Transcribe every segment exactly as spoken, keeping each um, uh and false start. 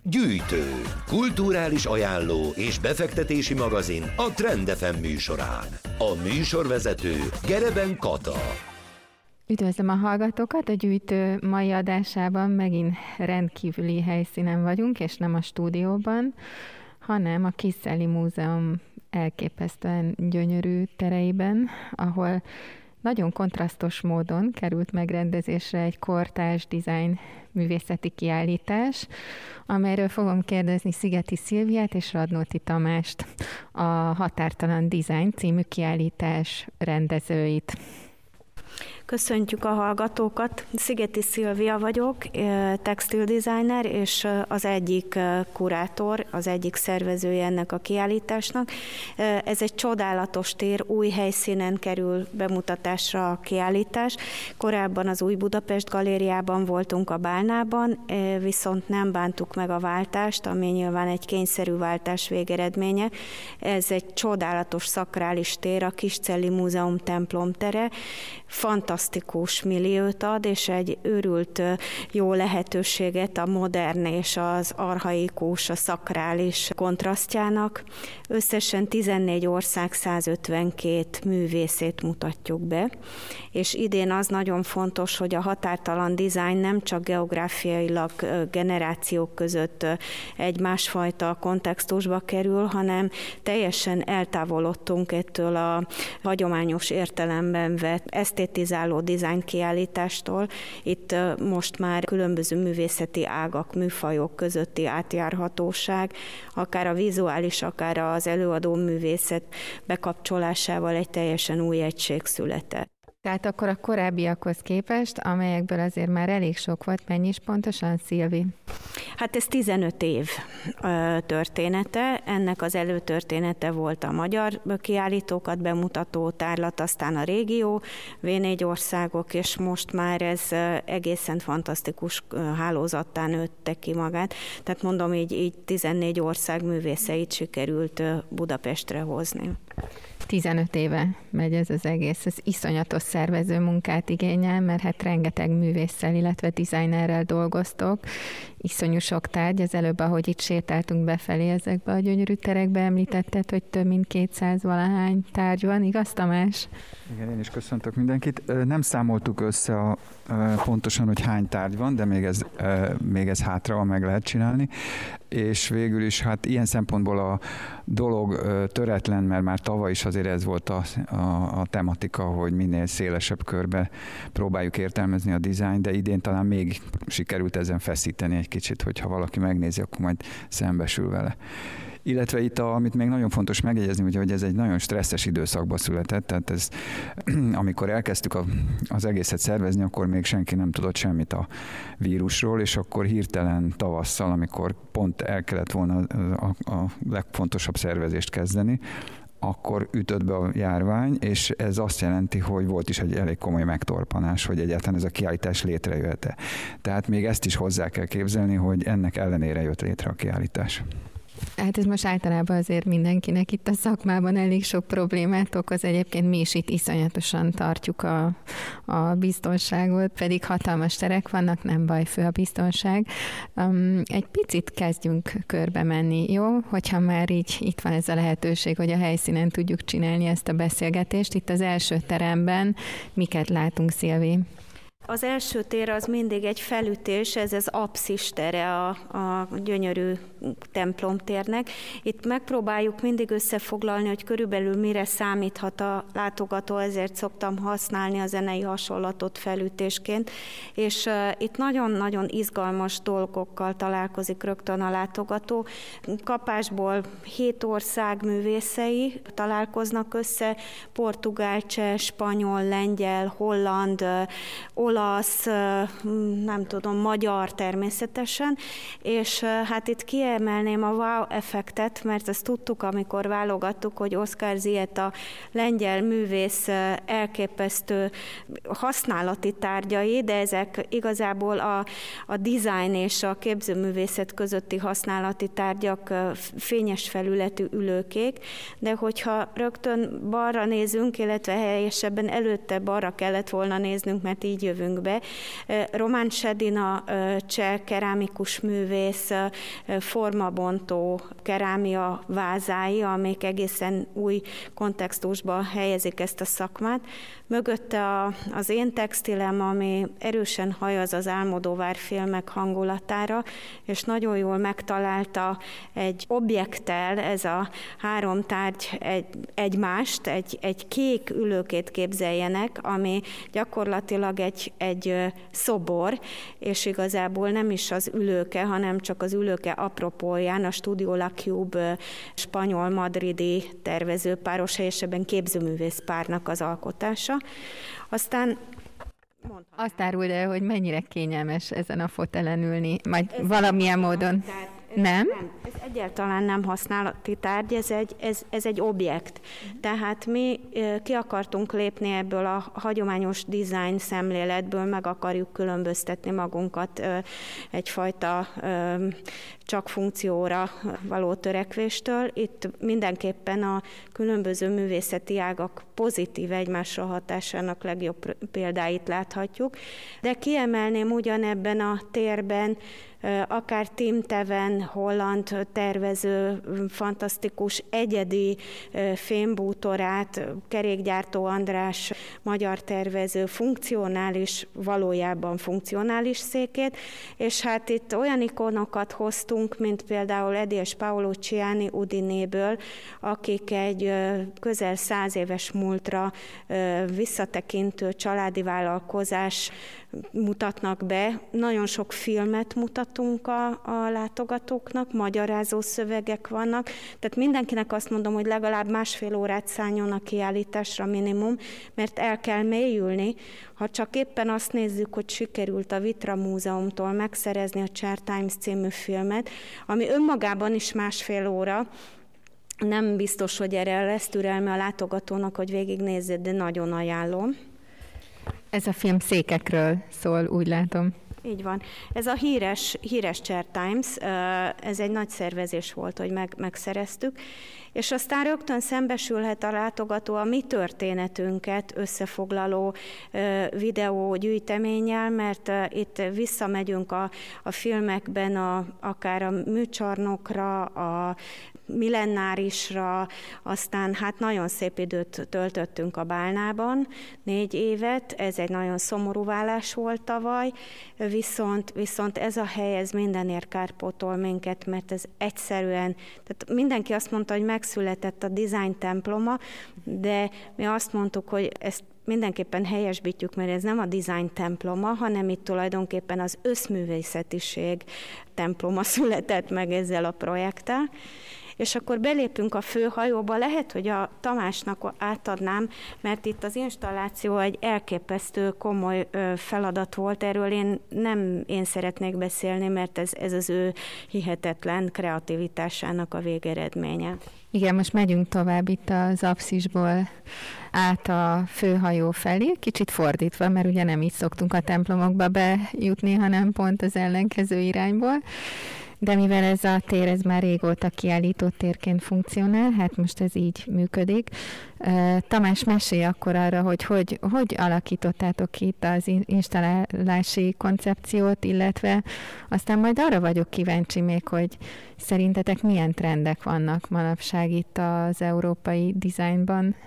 Gyűjtő, kulturális ajánló és befektetési magazin a Trend ef em műsorán. A műsorvezető Gereben Kata. Üdvözlöm a hallgatókat! A Gyűjtő mai adásában megint rendkívüli helyszínen vagyunk, és nem a stúdióban, hanem a Kiszeli Múzeum elképesztően gyönyörű tereiben, ahol nagyon kontrasztos módon került megrendezésre egy kortárs design művészeti kiállítás, amelyről fogom kérdezni Szigeti Szilviát és Radnóti Tamást, a Határtalan Design című kiállítás rendezőit. Köszöntjük a hallgatókat. Szigeti Szilvia vagyok, textildesigner, és az egyik kurátor, az egyik szervezője ennek a kiállításnak. Ez egy csodálatos tér, új helyszínen kerül bemutatásra a kiállítás. Korábban az Új Budapest Galériában voltunk a Bálnában, viszont nem bántuk meg a váltást, ami nyilván egy kényszerű váltás végeredménye. Ez egy csodálatos szakrális tér, a Kiscelli Múzeum templomtere. Fantasztikus milliót ad, és egy őrült jó lehetőséget a modern és az archaikus, a szakrális kontrasztjának. Összesen tizennégy ország százötvenkét művészét mutatjuk be, és idén az nagyon fontos, hogy a határtalan design nem csak geográfiailag generációk között egy másfajta kontextusba kerül, hanem teljesen eltávolodtunk ettől a hagyományos értelemben vett esztétizáló design kiállítástól. Itt most már különböző művészeti ágak, műfajok közötti átjárhatóság, akár a vizuális, akár az előadó művészet bekapcsolásával egy teljesen új egység született. Tehát akkor a korábbiakhoz képest, amelyekből azért már elég sok volt, mennyi is pontosan, Szilvi? Hát ez tizenöt év története, ennek az előtörténete volt a magyar kiállítókat bemutató tárlat, aztán a régió, vé négy országok, és most már ez egészen fantasztikus hálózattá nőtte ki magát. Tehát mondom, így, így tizennégy ország művészeit sikerült Budapestre hozni. tizenöt éve megy ez az egész, ez iszonyatos szervező munkát igényel, mert hát rengeteg művésszel, illetve designerrel dolgoztok, iszonyú sok tárgy, az előbb, ahogy itt sétáltunk befelé ezekbe a gyönyörű terekbe, említetted, hogy több mint kétszáz valahány tárgy van, igaz, Tamás? Igen, én is köszöntök mindenkit. Nem számoltuk össze a, pontosan, hogy hány tárgy van, de még ez, még ez hátra van, meg lehet csinálni, és végül is hát ilyen szempontból a dolog töretlen, mert már tavaly is azért ez volt a, a, a tematika, hogy minél szélesebb körbe próbáljuk értelmezni a dizájn, de idén talán még sikerült ezen feszíteni egy kicsit, hogyha valaki megnézi, akkor majd szembesül vele. Illetve itt, a, amit még nagyon fontos megjegyezni, ugye, hogy ez egy nagyon stresszes időszakban született, tehát ez, amikor elkezdtük a, az egészet szervezni, akkor még senki nem tudott semmit a vírusról, és akkor hirtelen tavasszal, amikor pont el kellett volna a, a legfontosabb szervezést kezdeni, akkor ütött be a járvány, és ez azt jelenti, hogy volt is egy elég komoly megtorpanás, hogy egyáltalán ez a kiállítás létrejöhet-e. Tehát még ezt is hozzá kell képzelni, hogy ennek ellenére jött létre a kiállítás. Hát ez most általában azért mindenkinek itt a szakmában elég sok problémát okoz. Egyébként mi is itt iszonyatosan tartjuk a, a biztonságot, pedig hatalmas terek vannak, nem baj, fő a biztonság. Um, egy picit kezdjünk körbe menni, jó? Hogyha már így itt van ez a lehetőség, hogy a helyszínen tudjuk csinálni ezt a beszélgetést. Itt az első teremben miket látunk, Szilvi? Az első tér az mindig egy felütés, ez az apszis tere a, a gyönyörű templomtérnek. Itt megpróbáljuk mindig összefoglalni, hogy körülbelül mire számíthat a látogató, ezért szoktam használni a zenei hasonlatot felütésként, és uh, itt nagyon-nagyon izgalmas dolgokkal találkozik rögtön a látogató. Kapásból hét ország művészei találkoznak össze, portugál, cseh, spanyol, lengyel, holland, uh, olasz, nem tudom, magyar természetesen, és hát itt kiemelném a wow effektet, mert ezt tudtuk, amikor válogattuk, hogy Oskar Ziyech, a lengyel művész elképesztő használati tárgyai, de ezek igazából a, a design és a képzőművészet közötti használati tárgyak fényes felületű ülőkék, de hogyha rögtön balra nézünk, illetve helyesebben előtte balra kellett volna néznünk, mert így jövünk épünkbe. Román Sedina, cseh kerámikus művész, formabontó kerámia vázái, amik egészen új kontextusba helyezik ezt a szakmát. Mögötte a, az én textilem, ami erősen hajaz az Almodóvar filmek hangulatára, és nagyon jól megtalálta egy objekttel, ez a három tárgy egy, egymást, egy, egy kék ülőkét képzeljenek, ami gyakorlatilag egy, egy szobor, és igazából nem is az ülőke, hanem csak az ülőke apropóján a Studio La Cube spanyol-madridi tervezőpáros, helyesebben képzőművész párnak az alkotása. Aztán azt áruld el, hogy mennyire kényelmes ezen a fotelen ülni, majd ez valamilyen módon. Tehát, ez nem? nem? Ez egyáltalán nem használati tárgy, ez egy, ez, ez egy objekt. Uh-huh. Tehát mi ki akartunk lépni ebből a hagyományos design szemléletből, meg akarjuk különböztetni magunkat egyfajta csak funkcióra való törekvéstől. Itt mindenképpen a különböző művészeti ágak pozitív egymásra hatásának legjobb példáit láthatjuk, de kiemelném ugyanebben a térben akár Tim Teven, holland tervező, fantasztikus, egyedi fémbútorát, Kerékgyártó András, magyar tervező, funkcionális, valójában funkcionális székét, és hát itt olyan ikonokat hoztunk, mint például Edi és Paolo Ciani Udinéből, akik egy közel száz éves múltra visszatekintő családi vállalkozás mutatnak be. Nagyon sok filmet mutatunk a, a látogatóknak, magyarázó szövegek vannak, tehát mindenkinek azt mondom, hogy legalább másfél órát szálljon a kiállításra minimum, mert el kell mélyülni. Ha csak éppen azt nézzük, hogy sikerült a Vitra Múzeumtól megszerezni a Chair Times című filmet, ami önmagában is másfél óra, nem biztos, hogy erre lesz türelme a látogatónak, hogy végignézzed, de nagyon ajánlom. Ez a film székekről szól, úgy látom. Így van. Ez a híres, híres Chair Times, ez egy nagy szervezés volt, hogy meg, megszereztük, és aztán rögtön szembesülhet a látogató a mi történetünket összefoglaló videógyűjteménnyel, mert itt visszamegyünk a, a filmekben a, akár a műcsarnokra, a millennárisra, aztán hát nagyon szép időt töltöttünk a Bálnában, négy évet, ez egy nagyon szomorú válás volt tavaly, viszont, viszont ez a hely, ez mindenért kárpótol minket, mert ez egyszerűen, tehát mindenki azt mondta, hogy megszületett a design temploma, de mi azt mondtuk, hogy ezt mindenképpen helyesbítjük, mert ez nem a design temploma, hanem itt tulajdonképpen az összművészetiség temploma született meg ezzel a projekttel. És akkor belépünk a főhajóba, lehet, hogy a Tamásnak átadnám, mert itt az installáció egy elképesztő komoly feladat volt, erről én nem én szeretnék beszélni, mert ez, ez az ő hihetetlen kreativitásának a végeredménye. Igen, most megyünk tovább itt az apszisból át a főhajó felé, kicsit fordítva, mert ugye nem így szoktunk a templomokba bejutni, hanem pont az ellenkező irányból. De mivel ez a tér, ez már régóta kiállító térként funkcionál, hát most ez így működik. Tamás, mesélj akkor arra, hogy hogy, hogy alakítottátok ki itt az installálási koncepciót, illetve aztán majd arra vagyok kíváncsi még, hogy szerintetek milyen trendek vannak manapság itt az európai dizájnban?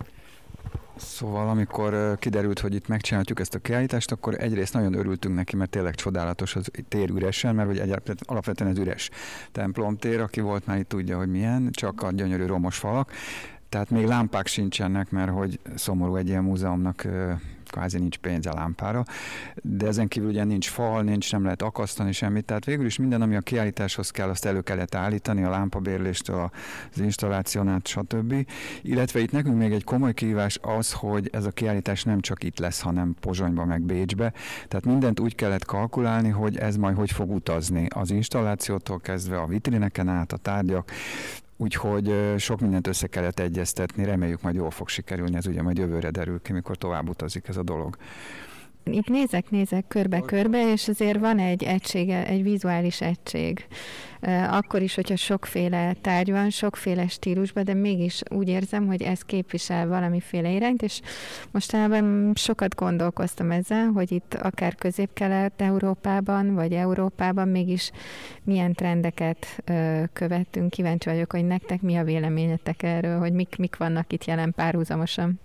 Szóval amikor kiderült, hogy itt megcsináljuk ezt a kiállítást, akkor egyrészt nagyon örültünk neki, mert tényleg csodálatos az tér üresen, mert hogy alapvetően ez üres templomtér, aki volt már itt tudja, hogy milyen, csak a gyönyörű romos falak. Tehát még lámpák sincsenek, mert hogy szomorú egy ilyen múzeumnak kvázi nincs pénz a lámpára, de ezen kívül ugye nincs fal, nincs, nem lehet akasztani semmit, tehát végül is minden, ami a kiállításhoz kell, azt elő kellett állítani, a lámpabérléstől, az installáción át, stb. Illetve itt nekünk még egy komoly kihívás az, hogy ez a kiállítás nem csak itt lesz, hanem Pozsonyba, meg Bécsbe, tehát mindent úgy kellett kalkulálni, hogy ez majd hogy fog utazni, az installációtól kezdve a vitrineken át, a tárgyak, úgyhogy sok mindent össze kellett egyeztetni, reméljük majd jól fog sikerülni, ez ugye majd jövőre derül ki, mikor tovább utazik ez a dolog. Itt nézek, nézek körbe-körbe, és azért van egy egysége, egy vizuális egység. Akkor is, hogyha sokféle tárgy van, sokféle stílusban, de mégis úgy érzem, hogy ez képvisel valamiféle irányt, és mostanában sokat gondolkoztam ezzel, hogy itt akár Közép-Kelet-Európában, vagy Európában mégis milyen trendeket követünk. Kíváncsi vagyok, hogy nektek mi a véleményetek erről, hogy mik, mik vannak itt jelen párhuzamosan.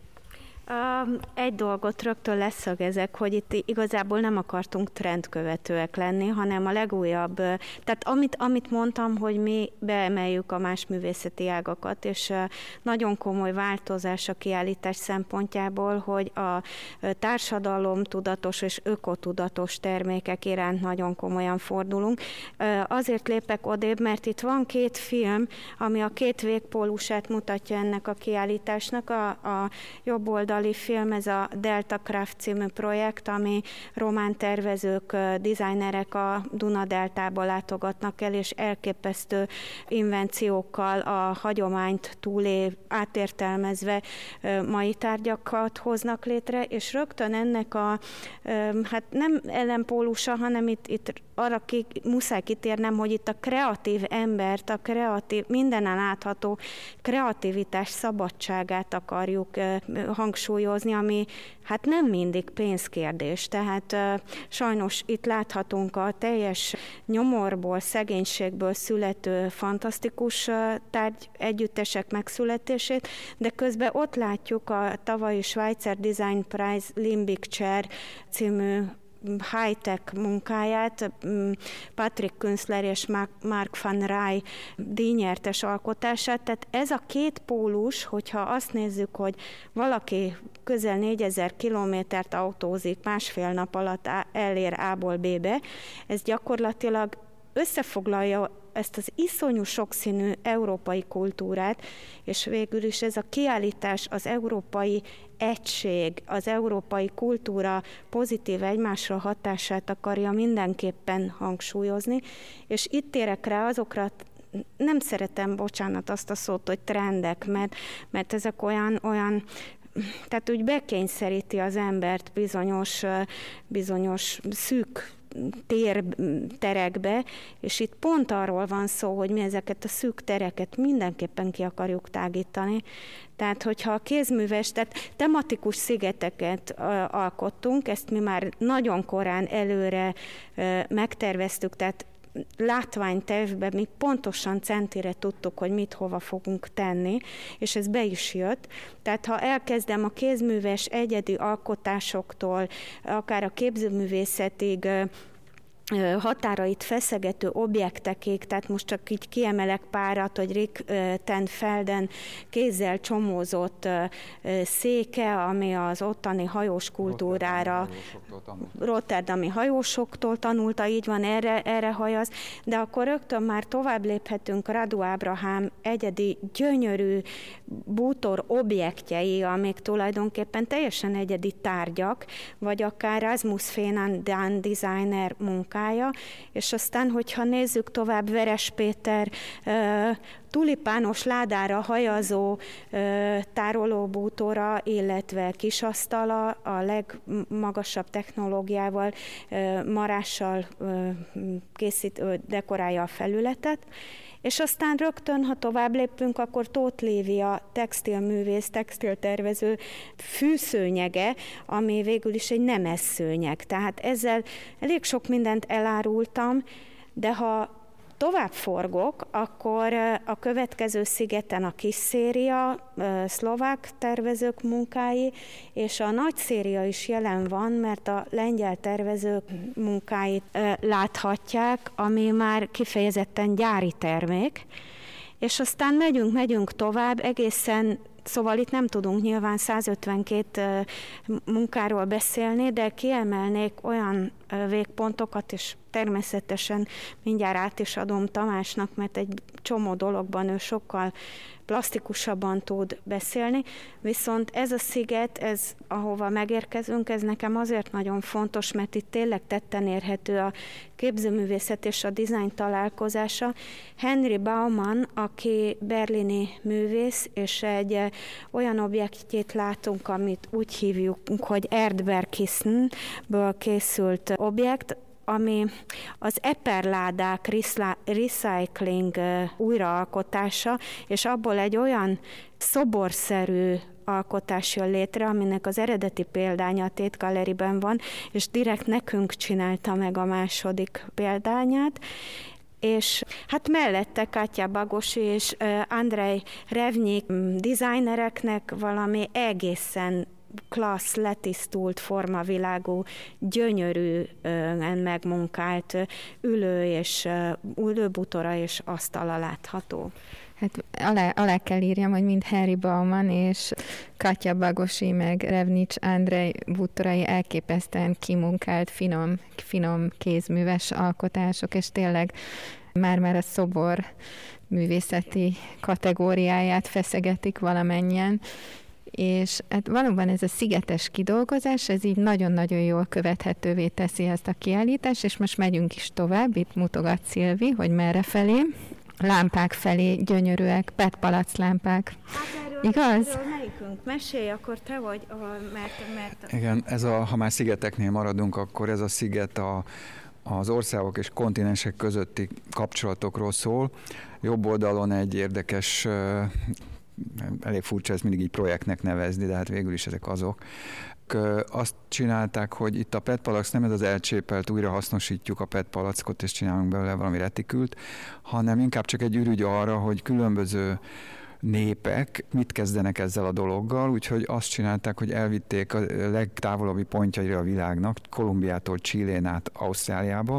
Egy dolgot rögtön leszögezek, hogy itt igazából nem akartunk trendkövetőek lenni, hanem a legújabb, tehát amit, amit mondtam, hogy mi beemeljük a más művészeti ágakat, és nagyon komoly változás a kiállítás szempontjából, hogy a társadalom tudatos és ökotudatos termékek iránt nagyon komolyan fordulunk. Azért lépek odébb, mert itt van két film, ami a két végpólusát mutatja ennek a kiállításnak, a, a jobb oldal film, ez a Delta Craft című projekt, ami román tervezők, designerek a Duna-deltába látogatnak el, és elképesztő invenciókkal a hagyományt túlév, átértelmezve mai tárgyakat hoznak létre, és rögtön ennek a, hát nem ellenpólusa, hanem itt, itt arra ki, muszáj kitérnem, hogy itt a kreatív embert, a kreatív, mindenen átható kreativitás szabadságát akarjuk hangsúlyozni, ami hát nem mindig pénzkérdés. Tehát uh, sajnos itt láthatunk a teljes nyomorból, szegénységből születő fantasztikus uh, tárgy együttesek megszületését, de közben ott látjuk a tavalyi Schweizer Design Prize Limbic Chair című high-tech munkáját, Patrick Künstler és Mark van Rij díjnyertes alkotását. Tehát ez a két pólus, hogyha azt nézzük, hogy valaki közel négyezer kilométert autózik, másfél nap alatt elér A-ból B-be, ez gyakorlatilag összefoglalja ezt az iszonyú sokszínű európai kultúrát, és végül is ez a kiállítás az európai egység, az európai kultúra pozitív egymásra hatását akarja mindenképpen hangsúlyozni, és itt térek rá azokra, nem szeretem, bocsánat, azt a szót, hogy trendek, mert, mert ezek olyan, olyan tehát úgy bekényszeríti az embert bizonyos, bizonyos szűk térterekbe, és itt pont arról van szó, hogy mi ezeket a szűk tereket mindenképpen ki akarjuk tágítani. Tehát, hogyha a kézműves, tehát tematikus szigeteket alkottunk, ezt mi már nagyon korán előre megterveztük, tehát látványtervben mi pontosan centire tudtuk, hogy mit hova fogunk tenni, és ez be is jött. Tehát ha elkezdem a kézműves egyedi alkotásoktól, akár a képzőművészetig, határait feszegető objektekig, tehát most csak így kiemelek párat, hogy Rick ten Felden kézzel csomózott széke, ami az ottani hajós kultúrára, rotterdami hajósoktól tanulta, így van, erre, erre hajaz, de akkor rögtön már tovább léphetünk Radu Ábrahám egyedi, gyönyörű bútor objektjei, amik tulajdonképpen teljesen egyedi tárgyak, vagy akár Rasmus Fenandán designer munkája, és aztán, hogyha nézzük tovább, Veres Péter uh, tulipános ládára hajazó uh, tárolóbútora, illetve kisasztala a legmagasabb technológiával, uh, marással uh, készít, uh, dekorálja a felületet. És aztán rögtön, ha tovább lépünk, akkor Tóth Lívia textilművész, textiltervező fűszőnyege, ami végül is egy nemesszőnyeg. Tehát ezzel elég sok mindent elárultam, de ha tovább forgok, akkor a következő szigeten a kis széria, szlovák tervezők munkái, és a nagy széria is jelen van, mert a lengyel tervezők munkáit láthatják, ami már kifejezetten gyári termék, és aztán megyünk, megyünk tovább, egészen, szóval itt nem tudunk nyilván százötvenkét munkáról beszélni, de kiemelnék olyan végpontokat, és természetesen mindjárt át is adom Tamásnak, mert egy csomó dologban ő sokkal plastikusabban tud beszélni, viszont ez a sziget, ez, ahova megérkezünk, ez nekem azért nagyon fontos, mert itt tényleg tetten érhető a képzőművészet és a dizájn találkozása. Henry Baumann, aki berlini művész, és egy olyan objektjét látunk, amit úgy hívjuk, hogy Erdbeerkissenből készült objekt, ami az eperládák recycling újraalkotása, és abból egy olyan szoborszerű alkotás jön létre, aminek az eredeti példánya a Tate Galleryben van, és direkt nekünk csinálta meg a második példányát, és hát mellette Katya Bagosi és Andrei Revnyik designereknek valami egészen klassz, letisztult, formavilágú, gyönyörűen megmunkált ülő és ülőbútora és asztala látható. Hát alá, alá kell írjam, hogy mind Henry Baumann és Katya Bagosi meg Revnics Andrej bútorai elképesztően kimunkált, finom, finom kézműves alkotások, és tényleg már-már a szobor művészeti kategóriáját feszegetik valamennyien, és hát valóban ez a szigetes kidolgozás, ez így nagyon-nagyon jól követhetővé teszi ezt a kiállítást, és most megyünk is tovább, itt mutogat Szilvi, hogy merre felé. Lámpák felé, gyönyörűek, pé é té-palac lámpák. Hát erről, igaz? Erről melyikünk? Mesélj, akkor te vagy, mert... mert... Igen, ez a, ha már szigeteknél maradunk, akkor ez a sziget a, az országok és kontinensek közötti kapcsolatokról szól. Jobb oldalon egy érdekes, elég furcsa ezt mindig így projektnek nevezni, de hát végül is ezek azok. Azt csinálták, hogy itt a pé é té-palac nem ez az elcsépelt, újra hasznosítjuk a pé é té-palackot és csinálunk belőle valami retikült, hanem inkább csak egy ürügy arra, hogy különböző népek mit kezdenek ezzel a dologgal, úgyhogy azt csinálták, hogy elvitték a legtávolabbi pontjaira a világnak, Kolumbiától Chilén át Ausztráliába,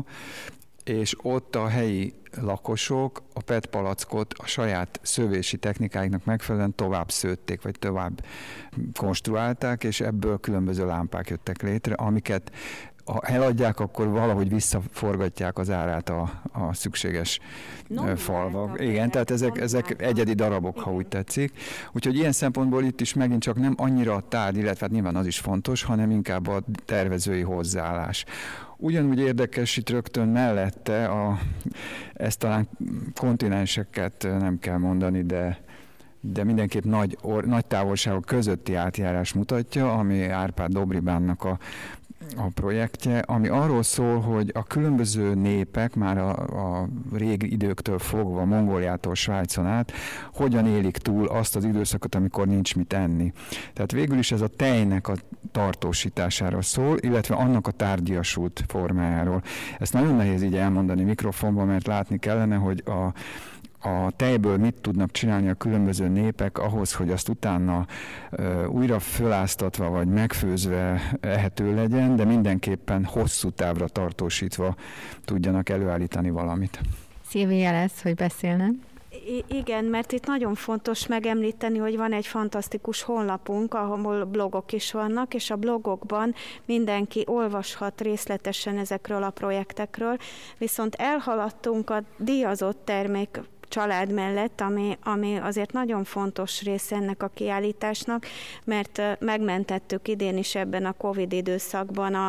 és ott a helyi lakosok a pé é té-palackot a saját szövési technikáiknak megfelelően tovább szőtték, vagy tovább konstruálták, és ebből különböző lámpák jöttek létre, amiket ha eladják, akkor valahogy visszaforgatják az árát a, a szükséges no, falvak. Igen, tehát ezek, ezek egyedi darabok, ha úgy tetszik. Úgyhogy ilyen szempontból itt is megint csak nem annyira a tárgy, illetve hát nyilván az is fontos, hanem inkább a tervezői hozzáállás. Ugyanúgy érdekes itt rögtön mellette, a, ezt talán kontinenseket nem kell mondani, de de mindenképp nagy, or, nagy távolságok közötti átjárás mutatja, ami Árpád Dobribánnak a, a projektje, ami arról szól, hogy a különböző népek már a, a régi időktől fogva, Mongóliától Svájcon át, hogyan élik túl azt az időszakot, amikor nincs mit enni. Tehát végül is ez a tejnek a tartósításáról szól, illetve annak a tárgyiasult formájáról. Ezt nagyon nehéz így elmondani mikrofonban, mert látni kellene, hogy a a tejből mit tudnak csinálni a különböző népek ahhoz, hogy azt utána uh, újra föláztatva vagy megfőzve ehető legyen, de mindenképpen hosszú távra tartósítva tudjanak előállítani valamit. Szilvi jelez, hogy beszélne. I- igen, mert itt nagyon fontos megemlíteni, hogy van egy fantasztikus honlapunk, ahol blogok is vannak, és a blogokban mindenki olvashat részletesen ezekről a projektekről, viszont elhaladtunk a díjazott termék család mellett, ami, ami azért nagyon fontos része ennek a kiállításnak, mert megmentettük idén is ebben a Covid időszakban a,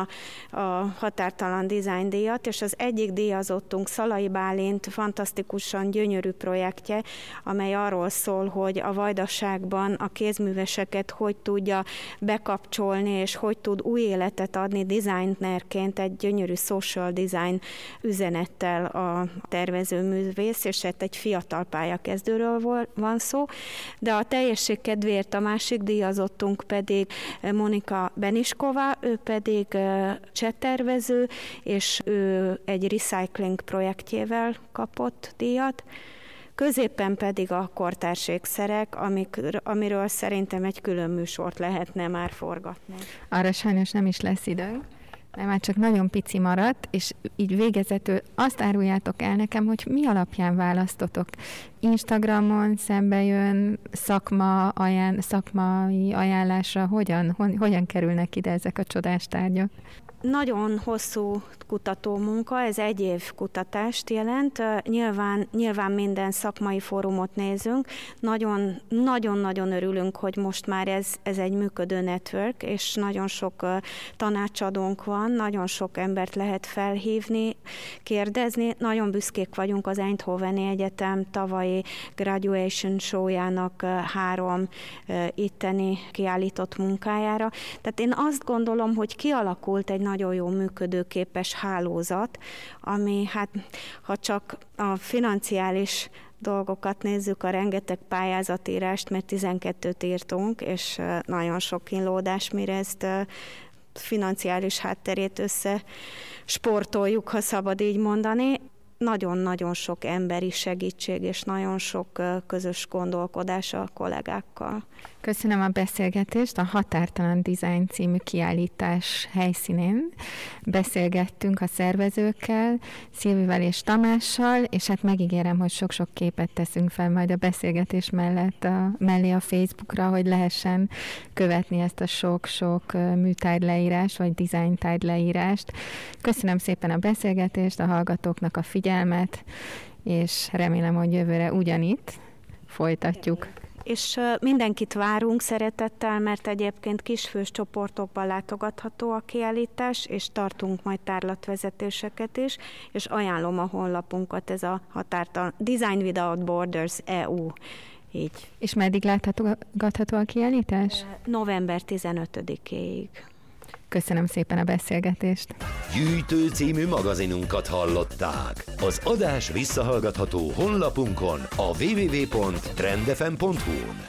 a Határtalan Design díjat, és az egyik díjazottunk Szalai Bálint fantasztikusan gyönyörű projektje, amely arról szól, hogy a Vajdaságban a kézműveseket hogy tudja bekapcsolni, és hogy tud új életet adni designerként egy gyönyörű social design üzenettel a tervezőművész, és egy fiatal pályakezdőről van szó, de a teljesség kedvéért a másik díjazottunk pedig Monika Beniskova, ő pedig cseh tervező, és ő egy recycling projektjével kapott díjat. Középen pedig a kortárs ékszerek, amik, amiről szerintem egy külön műsort lehetne már forgatni. Arra sajnos nem is lesz időnk, Nem, már csak nagyon pici maradt, és így végezetül azt áruljátok el nekem, hogy mi alapján választotok. Instagramon szembe jön szakma ajánl, szakmai ajánlásra, hogyan, hon, hogyan kerülnek ide ezek a csodás tárgyak? Nagyon hosszú kutatómunka, ez egy év kutatást jelent. Nyilván, nyilván minden szakmai fórumot nézünk. Nagyon, nagyon-nagyon örülünk, hogy most már ez, ez egy működő network, és nagyon sok tanácsadónk van, nagyon sok embert lehet felhívni, kérdezni. Nagyon büszkék vagyunk az Eindhoveni Egyetem tavalyi graduation showjának három itteni kiállított munkájára. Tehát én azt gondolom, hogy kialakult egy nagyon jó működőképes hálózat, ami hát, ha csak a financiális dolgokat nézzük, a rengeteg pályázatírást, mert tizenkettőt írtunk, és nagyon sok kínlódás, mire ezt financiális hátterét össze sportoljuk, ha szabad így mondani. Nagyon-nagyon sok emberi segítség, és nagyon sok közös gondolkodás a kollégákkal. Köszönöm a beszélgetést. A Határtalan Design című kiállítás helyszínén beszélgettünk a szervezőkkel, Szilvivel és Tamással, és hát megígérem, hogy sok-sok képet teszünk fel majd a beszélgetés mellett a, mellé a Facebookra, hogy lehessen követni ezt a sok-sok műtárgyleírás, vagy dizájntárgyleírást. Köszönöm szépen a beszélgetést, a hallgatóknak a figyelmet, és remélem, hogy jövőre ugyanitt folytatjuk. És mindenkit várunk szeretettel, mert egyébként kisfős csoportokban látogatható a kiállítás, és tartunk majd tárlatvezetéseket is, és ajánlom a honlapunkat, ez a Határtalan Design Without Borders e u. Így. És meddig látható a kiállítás? november tizenötödikéig. Köszönöm szépen a beszélgetést. Gyűjtő című magazinunkat hallották. Az adás visszahallgatható honlapunkon, a double-u double-u double-u pont trend f m pont hu-n.